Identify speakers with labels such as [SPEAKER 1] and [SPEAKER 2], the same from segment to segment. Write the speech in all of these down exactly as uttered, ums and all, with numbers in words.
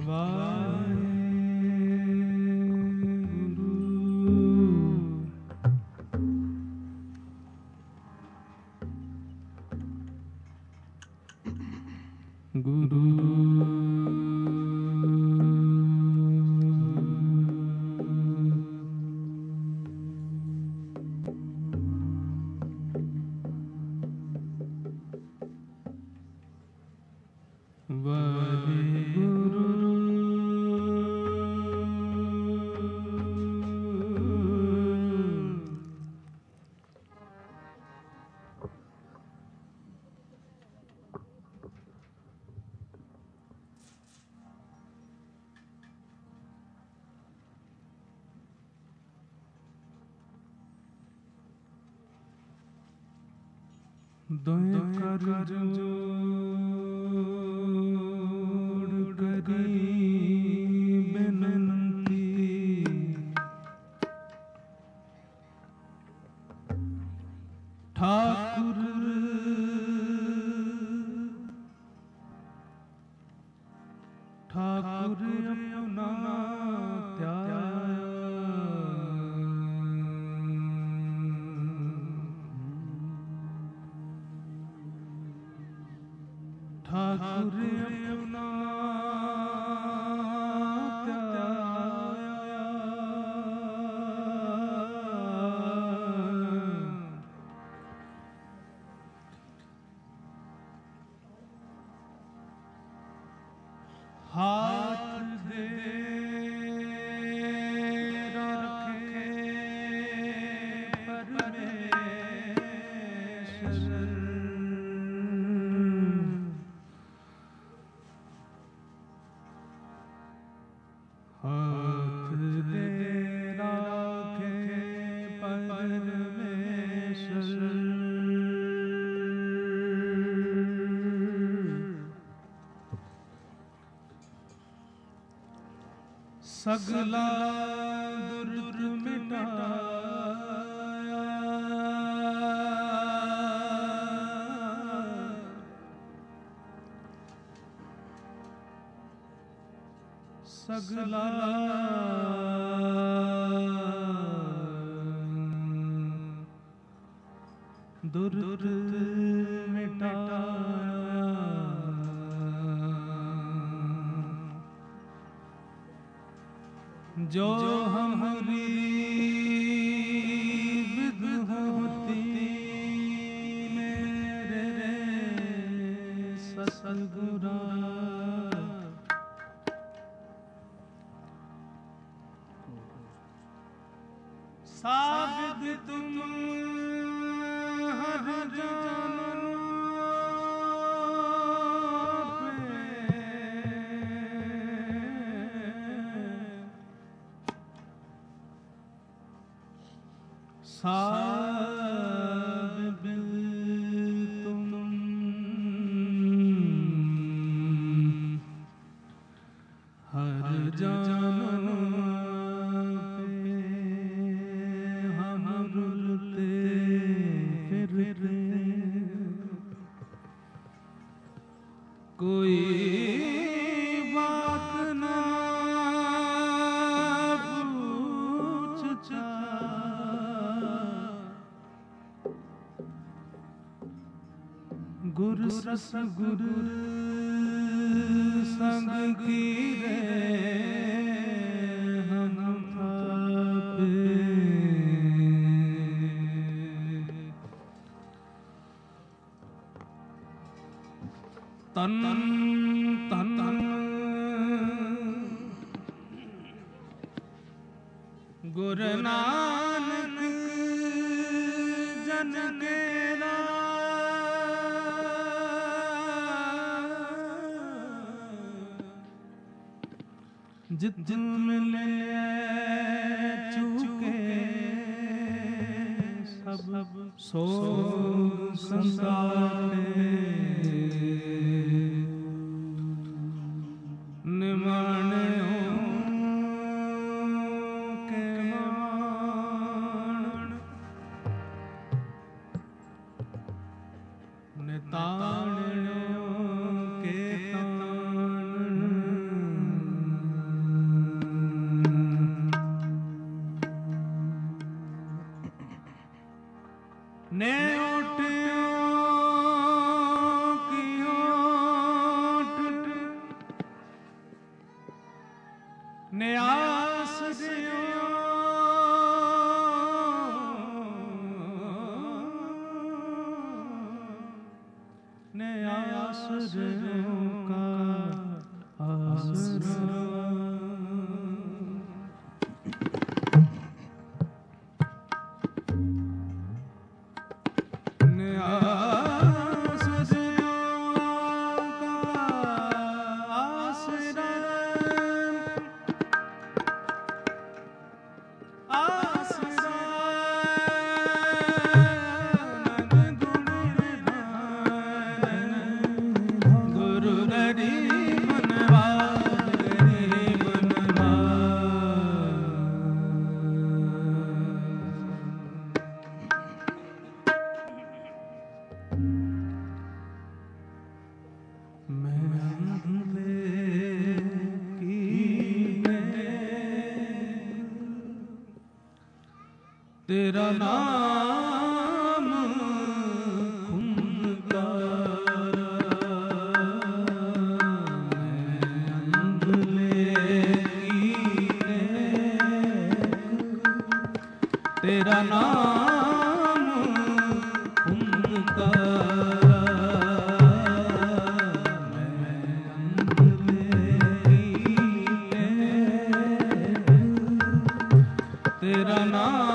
[SPEAKER 1] दोए कर जोड़ करी बेनंती ठाकुर ठाकुर अपना त्याया ठाकुर अपना त्याया हाथ दे रखे परमेश्वर हाथ दे रखे परमेश्वर सगला दुर्द मिटाया सगला दुर्द मिटाया जो हमारी विद होती मेरे सतगुरा साबित तुम हर जानो साबित तुम हर जानो हम रुलते फिरते कोई बात ना पूछता गुरु रस गुरु संग की रे हम थापे तन तन गुरु नानक जन केरा जित जित मिले चुके सब सो संसारे निमाने के मान निताने के तान ਨਿਆਸ ਦਿਓ ਨਿਆਸ ਦਿਓ ਕਾ ਆਸਰਾ तेरा नाम तेरा नाम तेरा नाम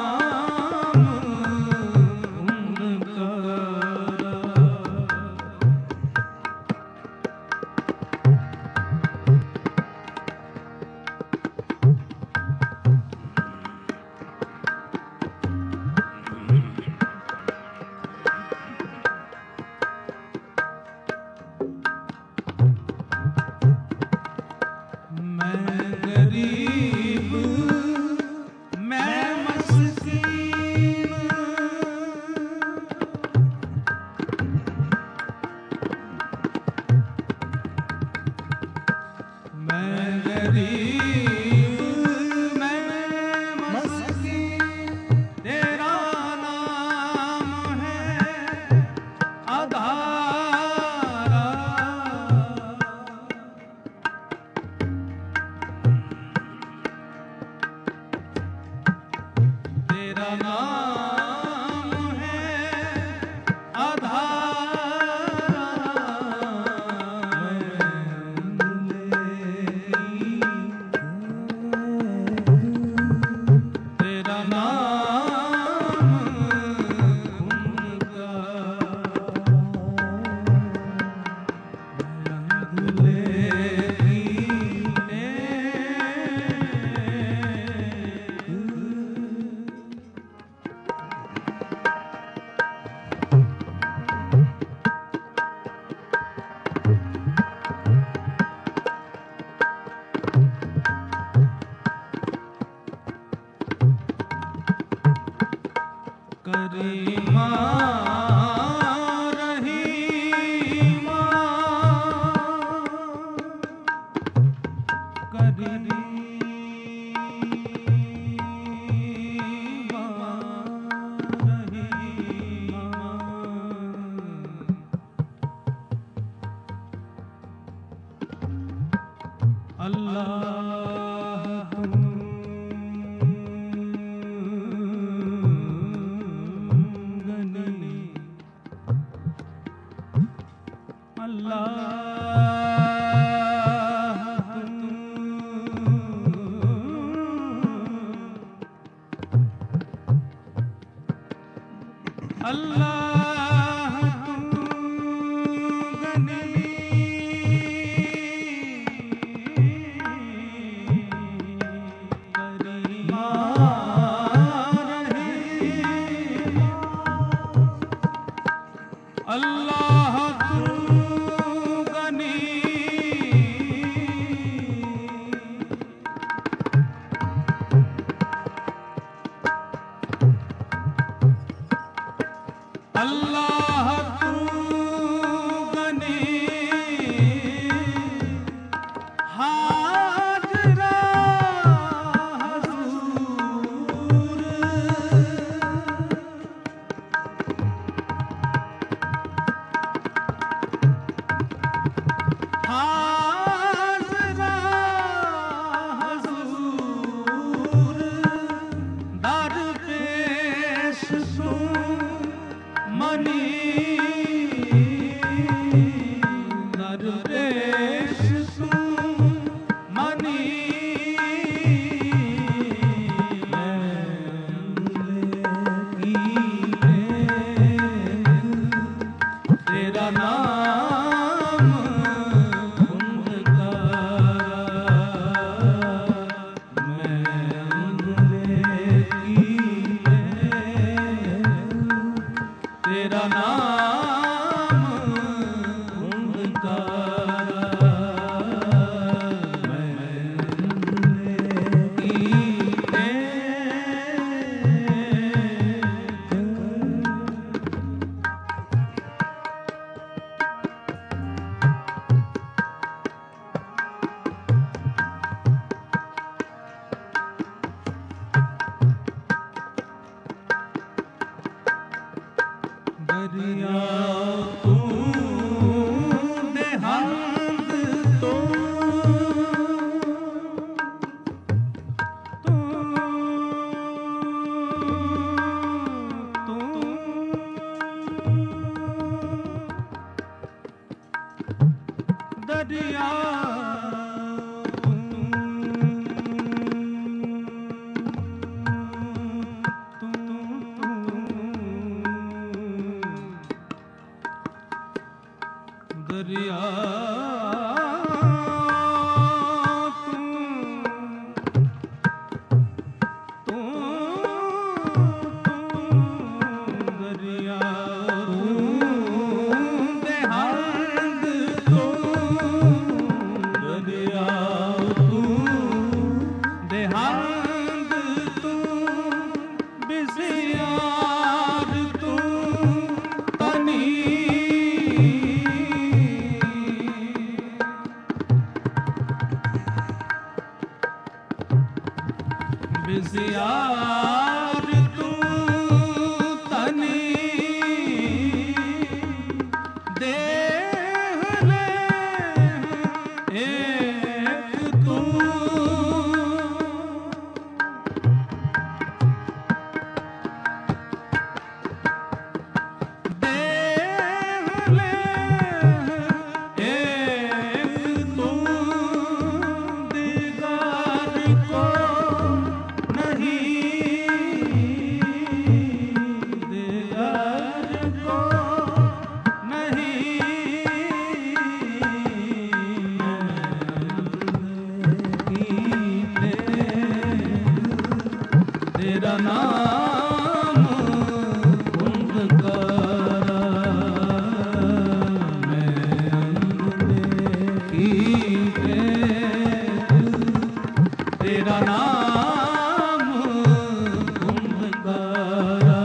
[SPEAKER 1] तू देहांग तू बिसियार तू तनी बिसियार तू तनी तेरा नाम ओंकारा मैं की तेरा नाम ओंकारा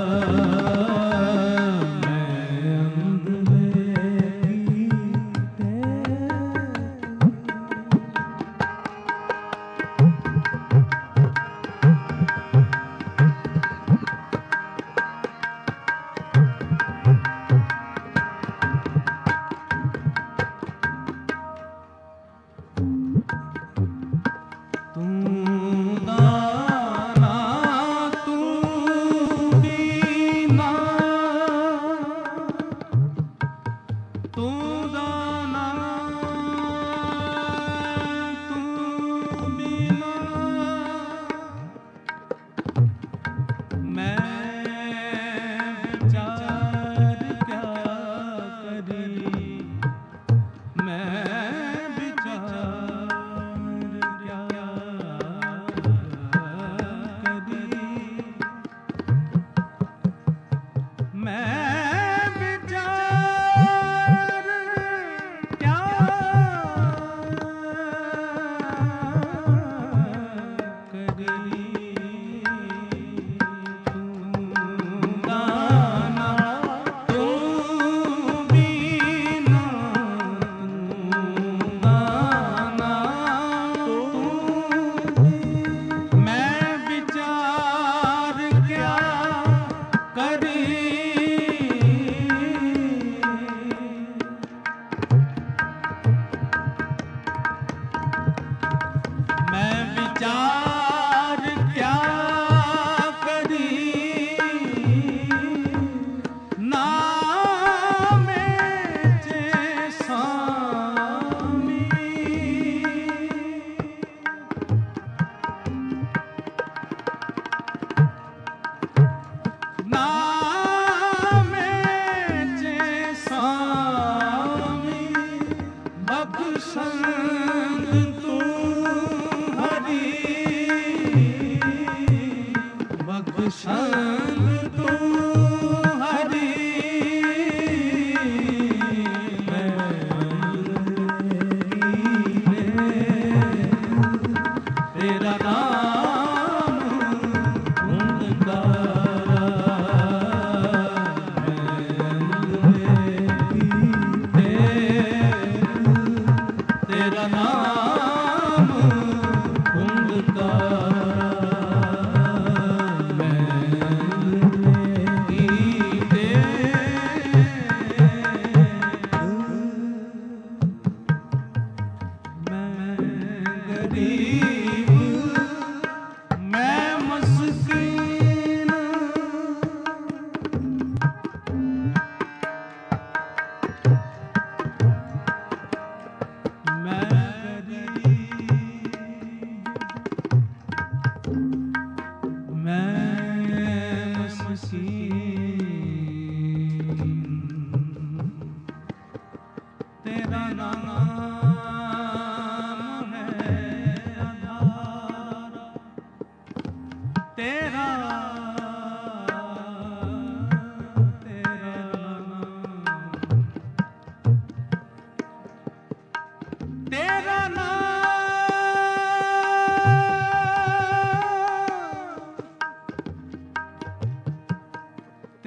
[SPEAKER 1] तेरा नाम है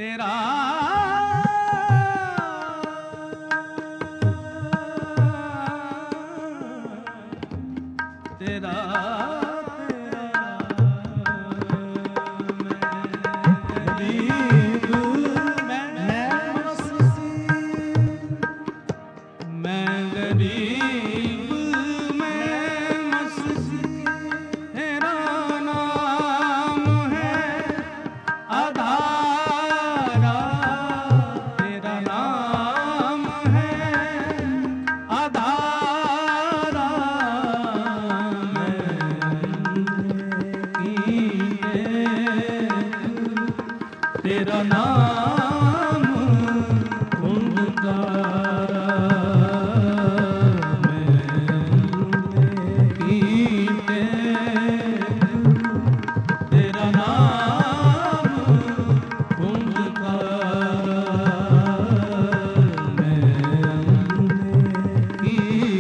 [SPEAKER 1] तेरा तेरा तेरा नाम ओंकारा मैं कीटे तेरा नाम ओंकारा मैं की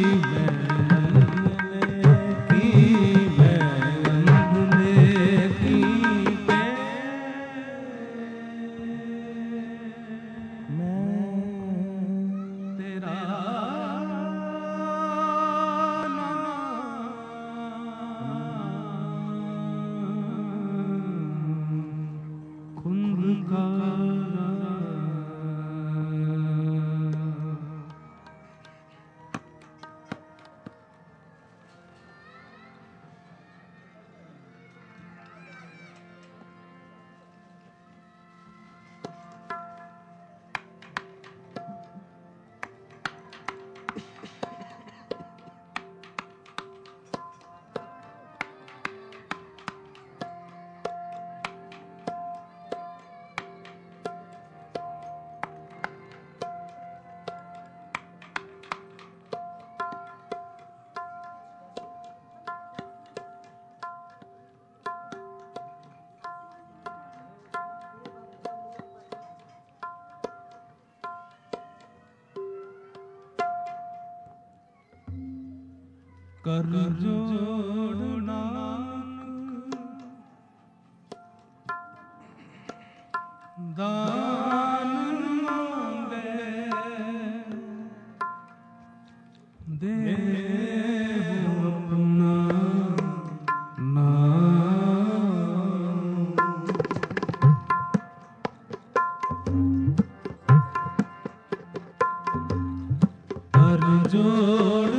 [SPEAKER 1] कर जोड़ नानक दान मांगे दे अपना नाम कर जोड़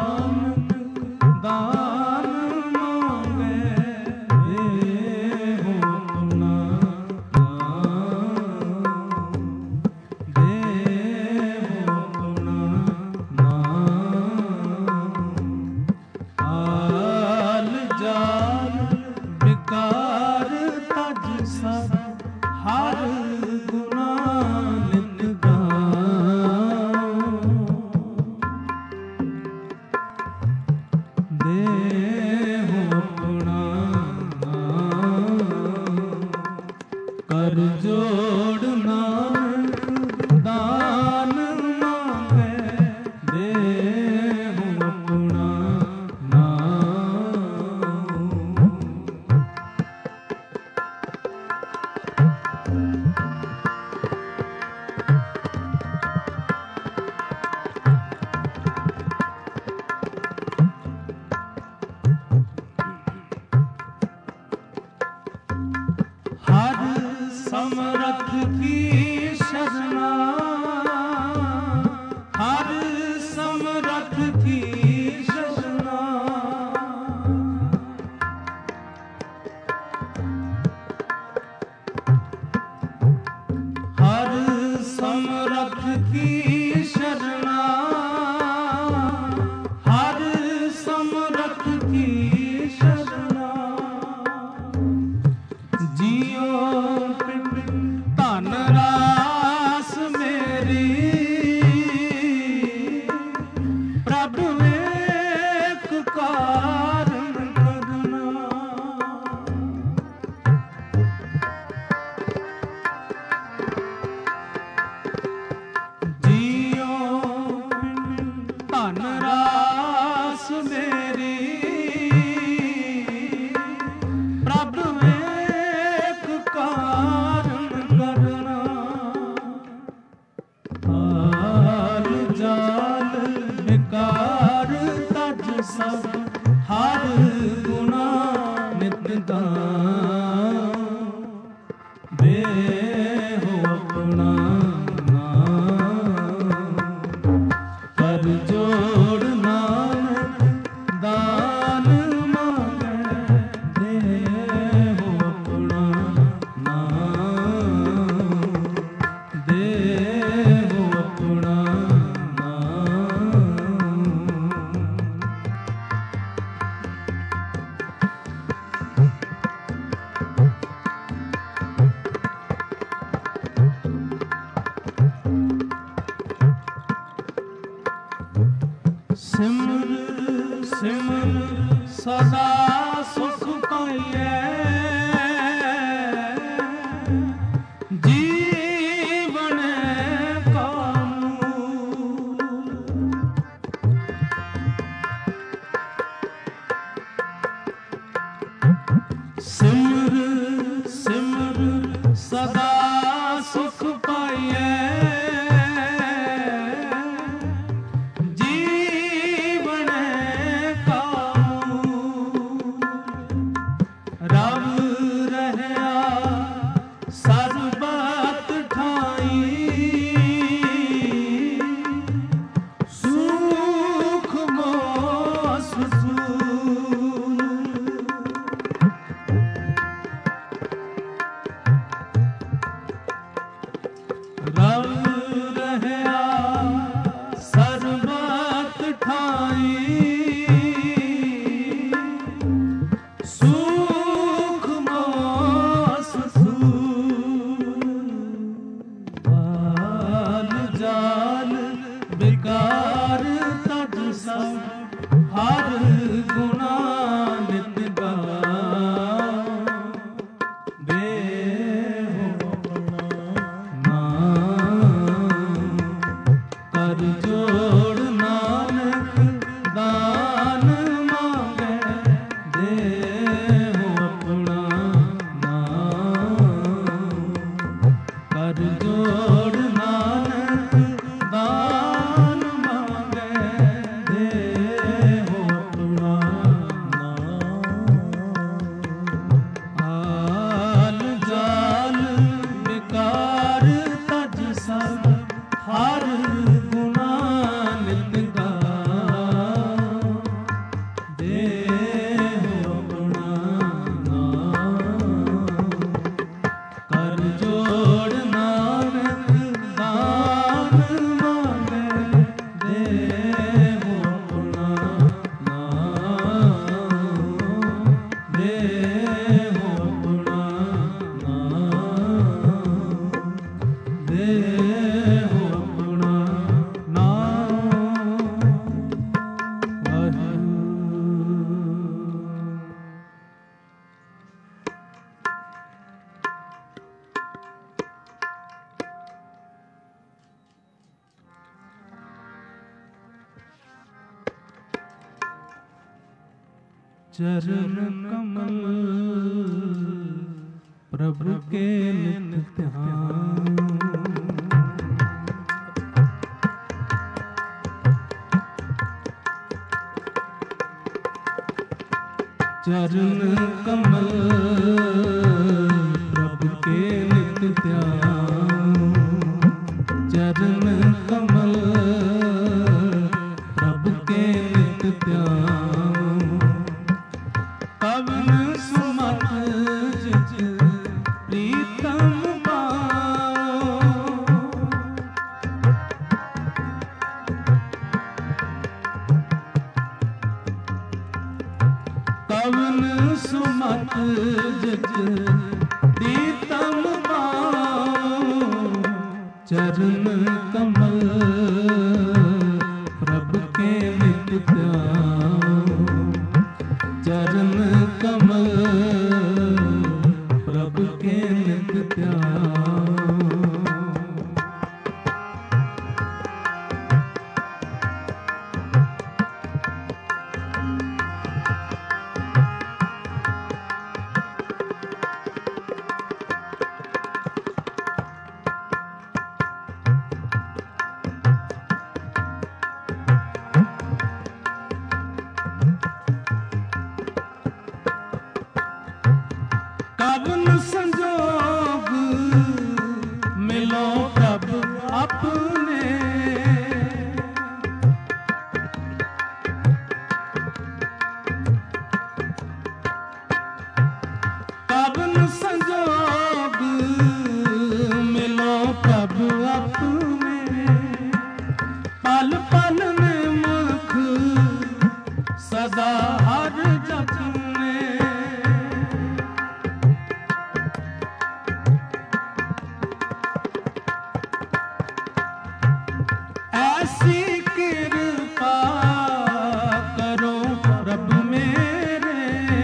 [SPEAKER 1] दान मांगे दे अपना नाम दे अपना नाम आल जाल बेकार तज सब हर गुना नित गाऊं दे अपना कर जोड़ नानक दान मांगे दे अपना नाम हर समरथ की शरणा हर समरथ की शरणा हर समरथ की शरणा हर समरथ की शरणा जियो धन रा गुना नित गाऊं, देहो अपना नाम। कर जोड़ नानक दान मांगे, देहो अपना नाम, देहो अपना सिमर सिमर सदा सुख पाइए, जीवन सिमर सिमर सदा सुख पाइए, जीवन कामू। रब रहया सर्बत ठाई, सुख मोस सूल। रब रहया सर्बत ठाई, सुख मोस सूल। बाल जाल बेकार तज सब, हर गुना नित गाऊं, देहो कर जोड़ नानक दान मांगे, देहो अपना नाम। कर जोड़ नानक दान मांगे, देहो अपना नाम। हाल जाल बेकार तज सब, हर गुना नित गाऊं, देहो अपना नाम। कर जोड़ नानक दान मांगे, देहो अपना नाम, देहो अपना नाम, देहो अपना नाम। वाहिगुरू। चरण कमल प्रभु के नित ध्यान, चरण कमल प्रभु के नित ध्यान, चरण कमल प्रभु के नित ध्यान। पवन सुमत जित प्रीतम पाओ, पवन सुमत जित प्रीतम पाओ, चरण कमल प्रभु के नित ध्यान, चरण कमल प्रभु के नित ध्यान। संजोग मिलो प्रभ अपने। कवन संजोग मिलो प्रभ अपने। पल पल में मुख सदा हर जपने। ऐसी कृपा करो प्रभ मेरे।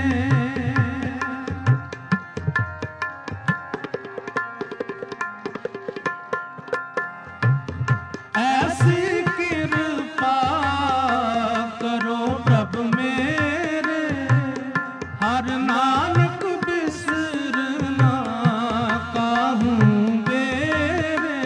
[SPEAKER 1] ऐसी कृपा करो प्रभ मेरे। हर नानक बिसरना काहूँ बेरे।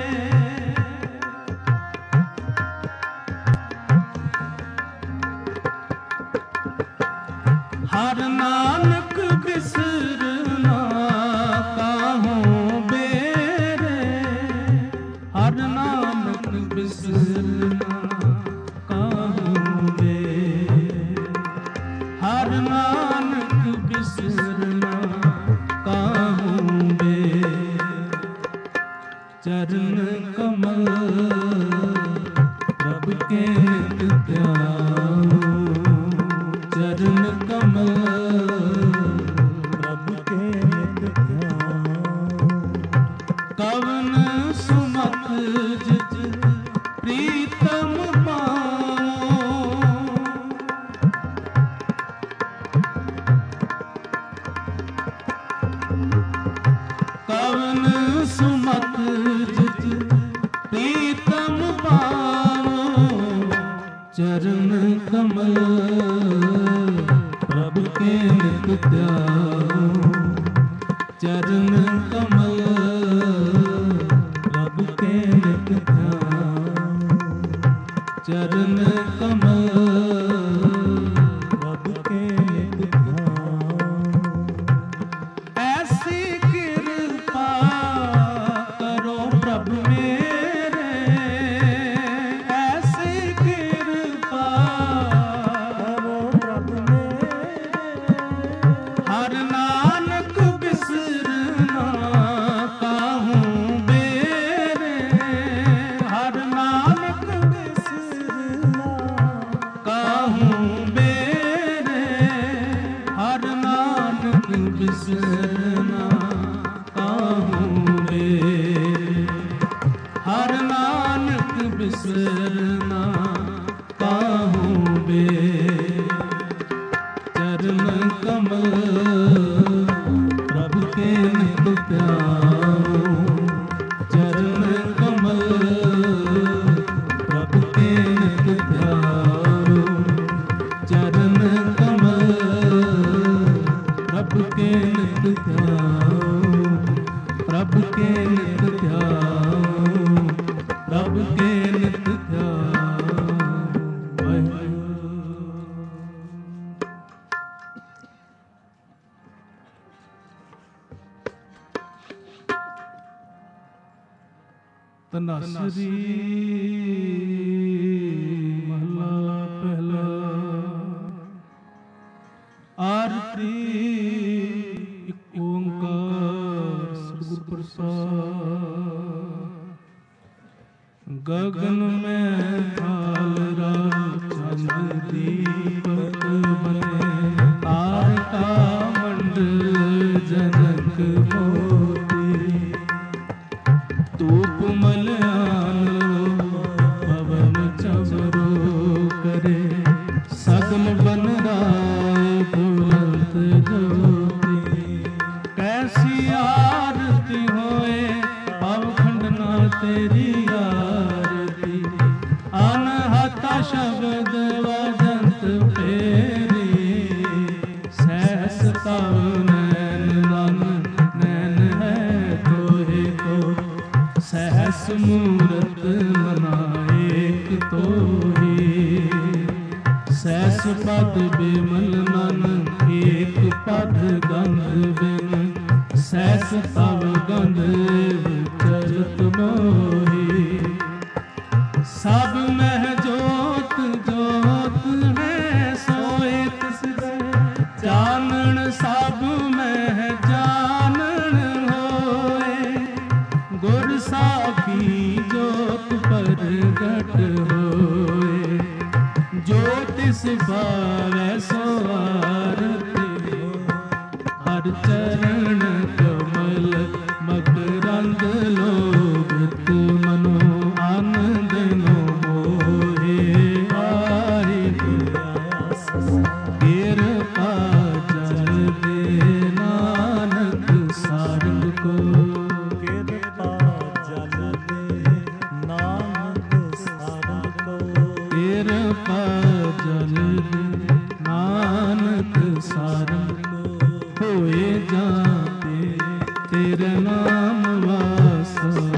[SPEAKER 1] हर नानक बिसरना काहूँ बेरे। हर नानक बिसरना काहूँ बेरे। हर नानक बिसरना काहूँ बेरे। चरण कमल प्रभु के नित ध्यान। चरण कमल प्रभु के नित ध्यान। कवन सुमत जित प्रीतम पाओ। कवन सुमत जित प्रीतम पाओ। चरण कमल प्रभु के नित ध्यान। चरण कमल प्रभु के नित ध्यान। चरण कमल प्रभु के नित ध्यान। ऐसी कृपा करो प्रभु मेरे। ऐसी कृपा करो प्रभु मेरे। हर नानक बिसरना काहूँ बेरे। हर नानक बिसरना काहूँ बेरे। हर नानक बिसरना काहूँ बेरे। हर नानक बिसरना काहूँ बेरे। चरण कमल प्रभु के नित ध्यान। चरण कमल प्रभु के नित ध्यान। चरण कमल प्रभु के नित ध्यान। प्रभु के नित ध्यान। प्रभु के नित ध्यान। तनासरी महला पहला। आरती एक ओंकार सतगुर प्रसाद। गगन में काल रात चंद्र दीपक बने। तारका मंडल जनक मोती। धूप मलयान पवन चमरो करे। सगल बन राय बुलंद ज्योति। कैसी आरती होए पावखंड ना तेरी आरती। अनहता शब्द वजंत फेरी। सहस तव नैन नन नैन है तोहे को। सहस मूरत मना एक तोही। सहस पद बिमल मन एक पद गा। ਐਸ ਅਵਗੰਧ ਵਿਚਰਤ ਮੋਹੀ। ਸਭ ਮਹਿ ਜੋਤ ਜੋਤ ਹੈ ਸੋਇ ਤਿਸ ਦੇ, ਚਾਨਣ ਸਭ ਮਹਿ ਚਾਨਣ ਹੋਏ। ਗੁਰ ਸਾਖੀ ਜੋਤ ਪ੍ਰਗਟ ਹੋਏ, ਜੋ ਤਿਸ ਭਾਵੈ ਸੋ ਆਰਤੀ ਹੋ। ਹਰ ਚਰਨ ਕਮਲ ਮਕਰੰਦ ਲੋਭਿਤ ਮਨੋ ਆਨੰਦ ਨੋ ਮੋਹੇ। ਵਾਹਿਗੁਰੂ ਕਿਰਪਾ ਜਲ ਦੇ ਨਾਨਕ ਸਾਰੰਗ ਕੋ।
[SPEAKER 2] ਕਿਰਪਾ ਜਲ ਦੇ ਨਾਨਕ ਸਾਰੰਗ ਕੋ।
[SPEAKER 1] ਕਿਰਪਾ ਜਲ ਦੇ ਨਾਨਕ ਸਾਰੰਗ ਕੋ। ਹੋਏ ਜਾਤੇ ਤੇਰਾ ਨਾਮ ਵਾਸਾ।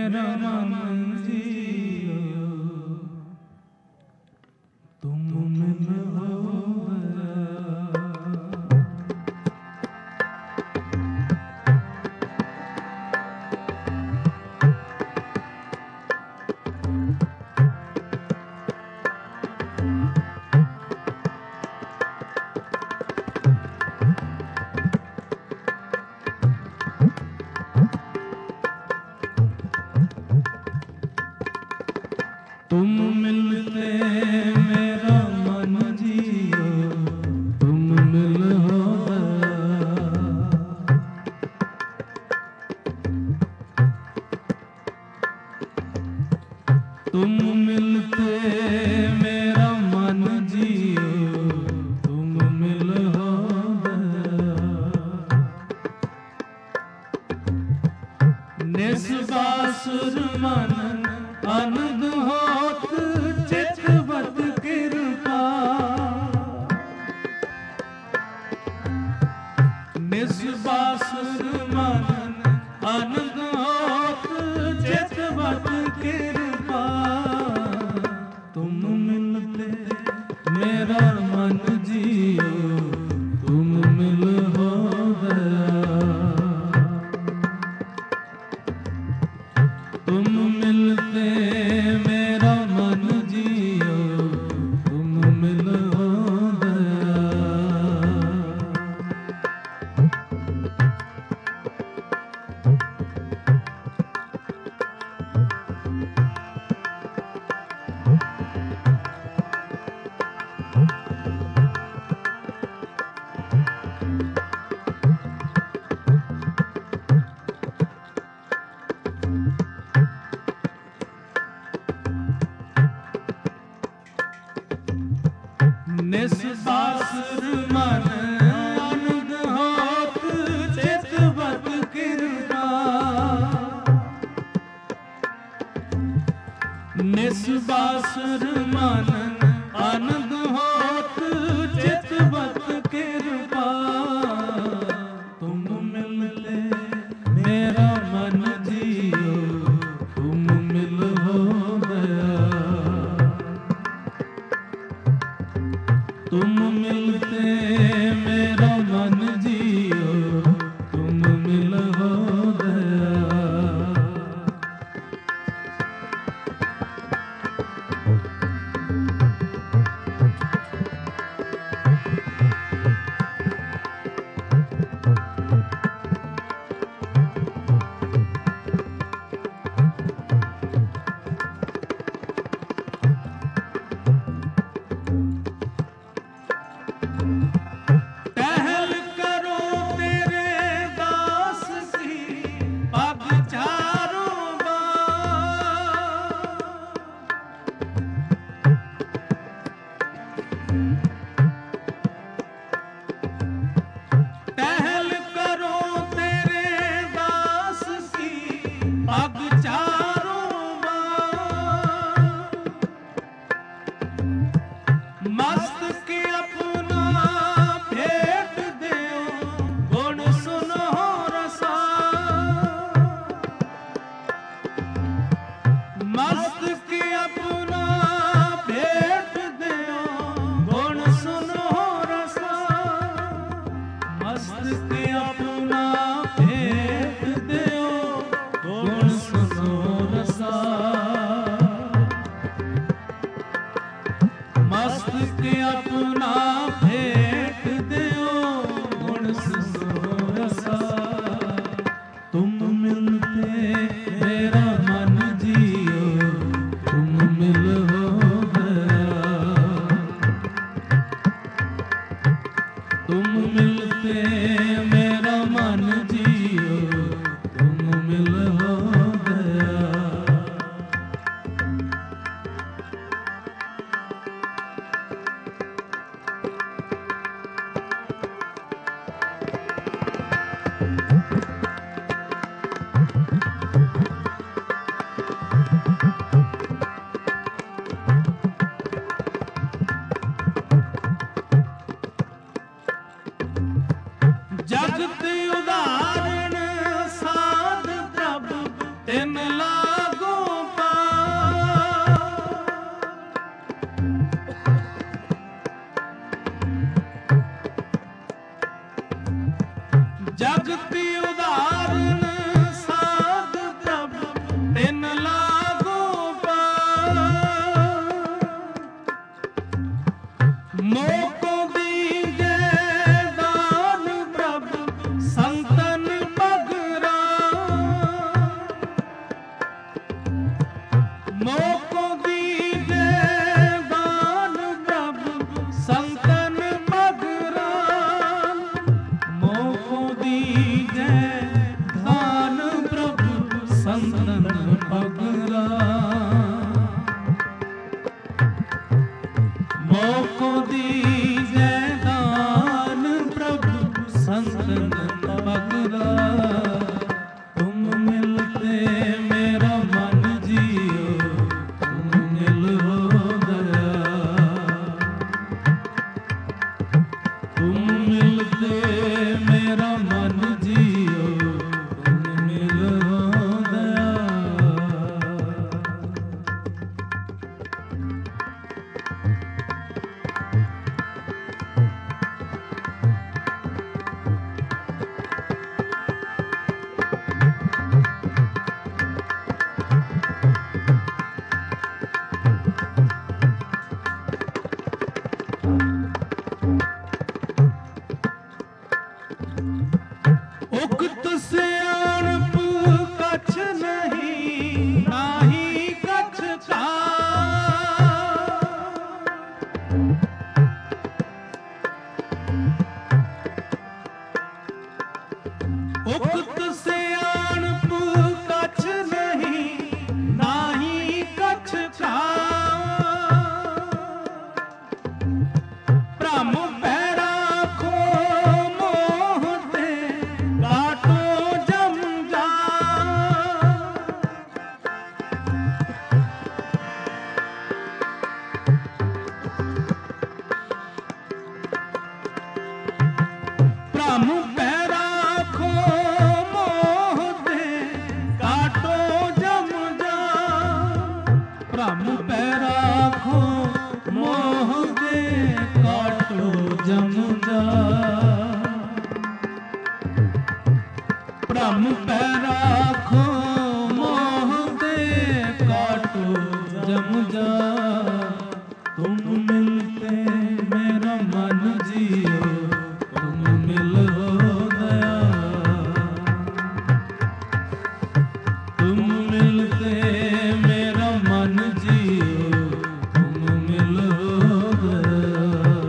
[SPEAKER 1] मेरा मन जियो तुम मिल हो तुम मिलते मेरा मन जियो तुम मिल हो तुम मिलते मेरा मन जियो तुम मिल हो निस्बासुर मन अनंद होत चितवत कृपा निस्बासुर मन अनंद होत चितवत कृपा तुम मिलते मेरा मन जियो तुम मिल हो तुम मिलते मेरा मन जियो तुम मिल हो निस्बासुर मन अनंद होत चितवत कृपा निस्बासुर मन अनंद होत चितवत कृपा तुम मिलते मेरा मन जियो तुम मिल हो तुम मिलते मेरा मन जियो तुम मिल हो टहल करो तेरे दास की पग चारों बार टहल करो तेरे दास की पग चारों बार मस्त के अपना भेंट देओ गुण सुनो रसा मस्त के अपना भेंट देओ गुण सुनो रसा मस्त के अपना भेंट देओ गुण सुनो रसा मस्त के अपना भेंट देओ गुण सुनो रसा तुम मिलते मेरा मन जियो तुम मिल हो तुम मिलते मेरा मन जियो तुम मिल हो जगत उदाहरण साध प्रभु तिन ला ਭ੍ਰਮ ਪੈ ਰਾਖੋ ਮੋਹ ਦੇ ਕਾਟੋ ਜਮ ਜਾ ਤੁਮ ਮਿਲਤੇ ਮੇਰਾ ਮਨ ਜੀਓ ਤੁਮ ਮਿਲੋ ਦਇਆ ਤੁਮ ਮਿਲਤੇ ਮੇਰਾ ਮਨ ਜੀਓ ਤੁਮ ਮਿਲੋ ਦਇਆ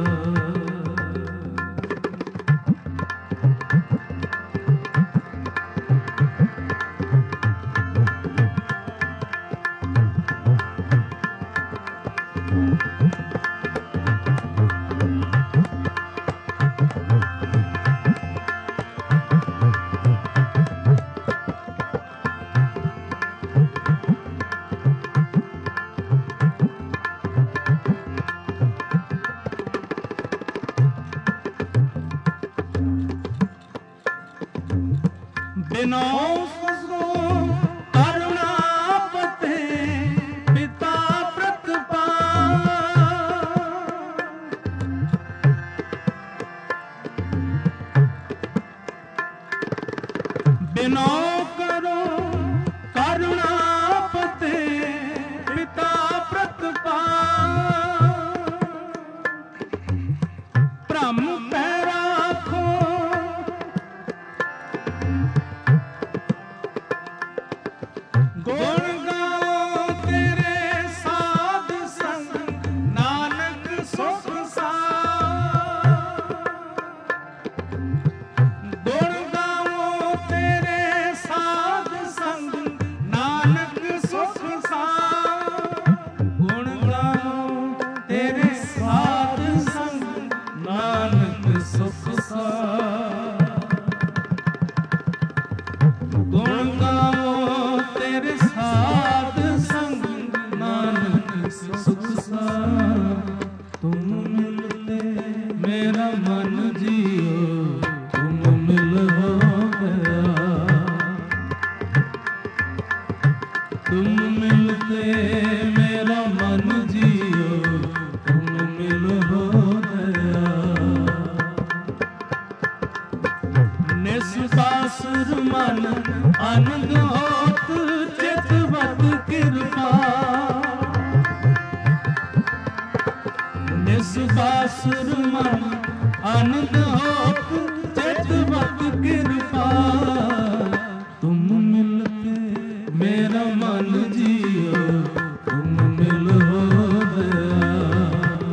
[SPEAKER 1] ਬਿਨੋ ਫਸੋ ਕਰੁਣਾ ਪਤੇ ਪਿਤਾ ਪ੍ਰਤਪਾਲ ਬਿਨੋ ਕਰੋ ਕਰੁਣਾ ਪਤੇ ਪਿਤਾ ਪ੍ਰਤਪਾਲ ਭ੍ਰਮ ਪੈ ਰਾਖੋ ਗੁਣ ਗਾਓ ਤੇਰੇ ਸਾਧ ਸੰਗ ਨਾਨਕ ਸੁਖ ਸਾਰ ਗੁਣ ਗਾਓ ਤੇਰੇ ਸਾਧ ਸੰਗ ਨਾਨਕ ਸੁਖ ਸਾਰ ਗੁਣ ਗਾਓ ਤੇਰੇ ਸਾਧ ਸੰਗ ਨਾਨਕ ਸੁਖ ਸਾਰ ਗੁਣ ਗਾਓ ਤੇਰੇ ਸਾਧ ਸੰਗ ਨਾਨਕ ਸੁਖ ਸਾਰ ਤੁਮ ਮਿਲਤੇ ਮੇਰਾ ਮਨ ਜੀਓ ਤੁਮ ਮਿਲ ਹੋ ਗਿਆ ਤੁਮ ਮਿਲਤੇ ਮੇਰਾ ਮਨ ਜੀਓ ਤੁਮ ਮਿਲ ਹੋ ਗਿਆ ਨਿਸਬਾਸੁਰ ਮਨ ਆਨੰਦ ਹੋਤ ਚਿਤ ਵਤ ਕਿਰਪਾ ਨਿਸਬਾਸੁਰ ਮਨ ਆਨੰਦ ਹੋਤ ਚਿਤ ਵਤ ਕਿਰਪਾ ਤੁਮ ਮਿਲਤੇ ਮੇਰਾ ਮਨ ਜੀਓ ਤੁਮ ਮਿਲ ਹੋ ਗਿਆ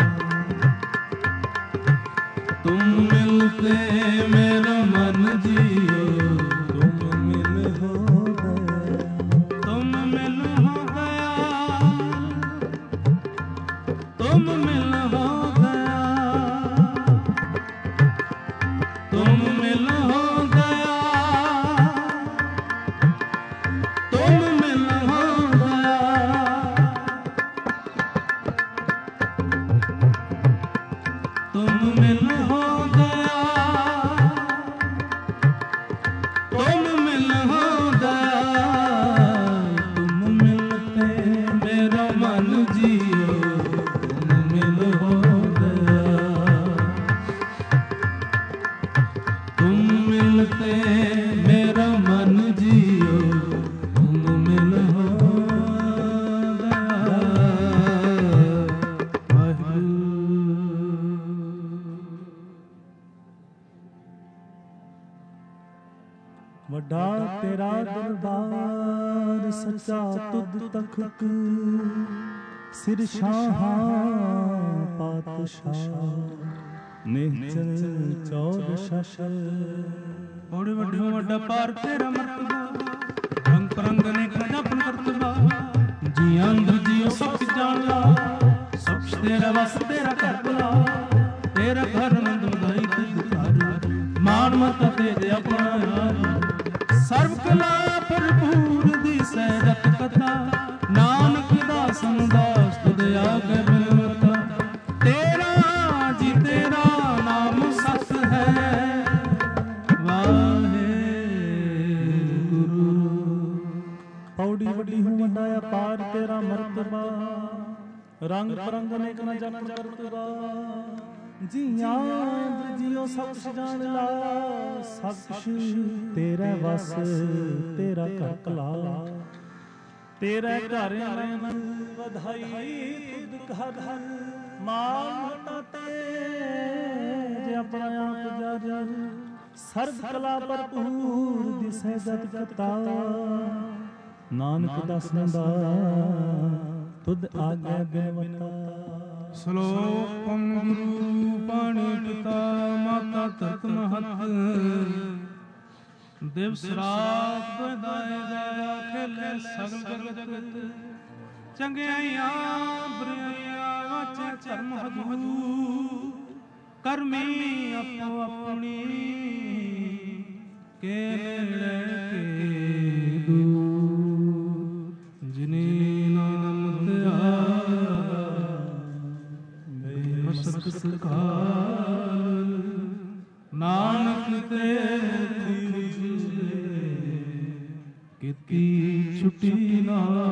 [SPEAKER 1] ਤੁਮ ਮਿਲਤੇ ਮੇਰਾ ਮਨ ਜੀਓ ਤੁਮ ਮਿਲ ਹੋ ਗਿਆ ਤੁਮ ਮਿਲ ਹੋ ਗਿਆ ਤੁਮ ਮਿਲ ਹੋ ਗਿਆ ਤੁਮ ਮਿਲ ਹੋ ਗਿਆ ਤੁਮ ਮਿਲ ਹੋ ਗਿਆ ਤੁਮ ਮਿਲ ਹੋ ਗਿਆ ਤੁਮ ਮਿਲ ਹੋ ਗਿਆ ਤੁਮ ਮਿਲਤੇ ਮੇਰਾ ਮਨ ਜੀਓ ਤੁਮ ਮਿਲ ਹੋ ਗਿਆ ਤੁਮ ਮਿਲਤੇ ਮੇਰਾ ਮਨ ਜੀਓ ਤੁਮ ਮਿਲ ਹੋ ਗਿਆ ਵਾਹਿਗੁਰੂ।
[SPEAKER 2] ਵੱਡਾ ਤੇਰਾ ਦਰਬਾਰ ਸੱਚਾ ਤੁਧ ਤਖਤ ਸਿਰ ਸ਼ਾਹਾਂ ਪਾਤਸ਼ਾਹ ਨਿਹਚਲ ਚੌਦ ਸ਼ਸ਼
[SPEAKER 1] ਬੜੇ ਵੱਡੇ ਵੱਡਾ ਪਾਰ ਤੇਰਾ ਮਰਤਬਾ ਰੰਗ ਰੰਗ ਨੇ ਖੜਾ ਆਪਣ ਕਰਤਬਾ ਜੀ ਅੰਦਰ ਜੀਓ ਸਭ ਜਾਣ ਲਾ ਸਭ ਤੇਰਾ ਵਸ ਤੇਰਾ ਘਰ ਬਲਾ ਤੇਰਾ ਘਰ ਨੰਦ ਮਦਾਈ ਤੇ ਘਰ ਮਾਨ ਮਤ ਤੇਰੇ ਆਪਣਾ ਯਾਰ ਸਰਬ ਕਲਾ ਭਰਪੂਰ ਦੀ ਸਹਿਜਤ ਕਥਾ ਨਾਨਕ ਦਾਸਨ ਦਾਸ ਤੁਧ ਆਗੇ ਬਿਨਵਤਾ ਤੇਰਾ ਜੀ ਤੇਰਾ ਨਾਮ ਸਤ ਹੈ ਵਾਹਿਗੁਰੂ।
[SPEAKER 2] ਪੌੜੀ ਵੱਡੀ ਹੂੰ ਵੱਡਾ ਅਪਾਰ ਤੇਰਾ ਮਰਤਬਾ ਰੰਗ ਪਰੰਗ ਅਨੇਕ ਨ ਜਪਨ ਕਰਤਬਾ ਜੀਆਂ ਇੰਦਰ ਜੀਓ ਸਭ ਕੁਛ ਜਾਣ ਲਾ, ਸਭ ਕੁਛ ਤੇਰਾ ਵਸ ਤੇਰਾ ਘਰ ਕਲਾ। ਤੇਰੇ ਘਰ ਆਨੰਦ ਵਧਾਈ ਤੁਧ ਘਰ, ਮਾਨ ਹਟਾਤੇ ਜੇ ਆਪਣਾ ਆਪ ਜਾ ਜਾ। ਸਰਬ ਕਲਾ ਭਰਪੂਰ ਦਿਸੈ ਜਤ ਕਤਾ, ਨਾਨਕ ਦਸਦਾ ਤੁਧ ਆਗਿਆ ਬਿਨਵਤਾ।
[SPEAKER 1] ਸ਼ਲੋਕਮ ਗੁਰੂ ਪਾਣੀ ਪਿਤਾ ਮਾਤਾ ਧਰਤ ਮਹਤ, ਦਿਵਸ ਰਾਤ ਦਾਇ ਜਾਇਆ ਖੇਲੇ ਸਗਲ ਜਗਤ। ਚੰਗਿਆਈਆਂ ਬੁਰਾਈਆਂ ਵਾਚੇ ਧਰਮ ਹਜੂ, ਕਰਮੀ ਆਪੋ ਆਪਣੀ ਕੇ ਨੇੜੇ ਕੇ ਦੂਰ। ਜਿਨੇ ਨਾਮ ਧਿਆਇਆ ਮਸਤ ਸਕਾਰ, ਨਾਨਕ ਤੇ ਕੀਤੀ ਛੁੱਟੀ ਨਾ।